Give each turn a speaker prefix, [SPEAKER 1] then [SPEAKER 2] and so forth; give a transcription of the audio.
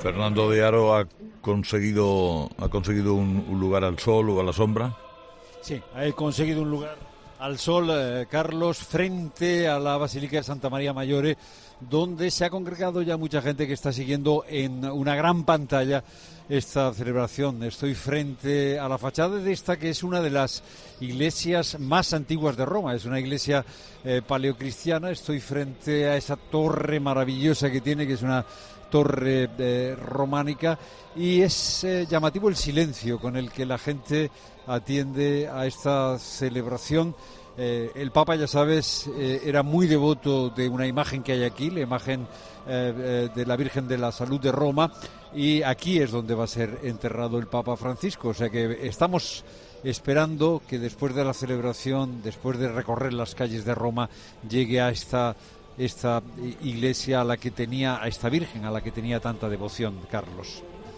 [SPEAKER 1] Fernando de Haro ha conseguido un lugar al sol o a la sombra.
[SPEAKER 2] Sí, ha conseguido un lugar al sol, Carlos, frente a la Basílica de Santa María Maggiore, donde se ha congregado ya mucha gente que está siguiendo en una gran pantalla esta celebración. Estoy frente a la fachada de esta, que es una de las iglesias más antiguas de Roma, es una iglesia paleocristiana. Estoy frente a esa torre maravillosa que tiene, que es una torre románica, y es llamativo el silencio con el que la gente atiende a esta celebración. El Papa, ya sabes, era muy devoto de una imagen que hay aquí, la imagen de la Virgen de la Salud de Roma, y aquí es donde va a ser enterrado el Papa Francisco. O sea que estamos esperando que después de la celebración, después de recorrer las calles de Roma, llegue a esta iglesia a esta Virgen a la que tenía tanta devoción, Carlos.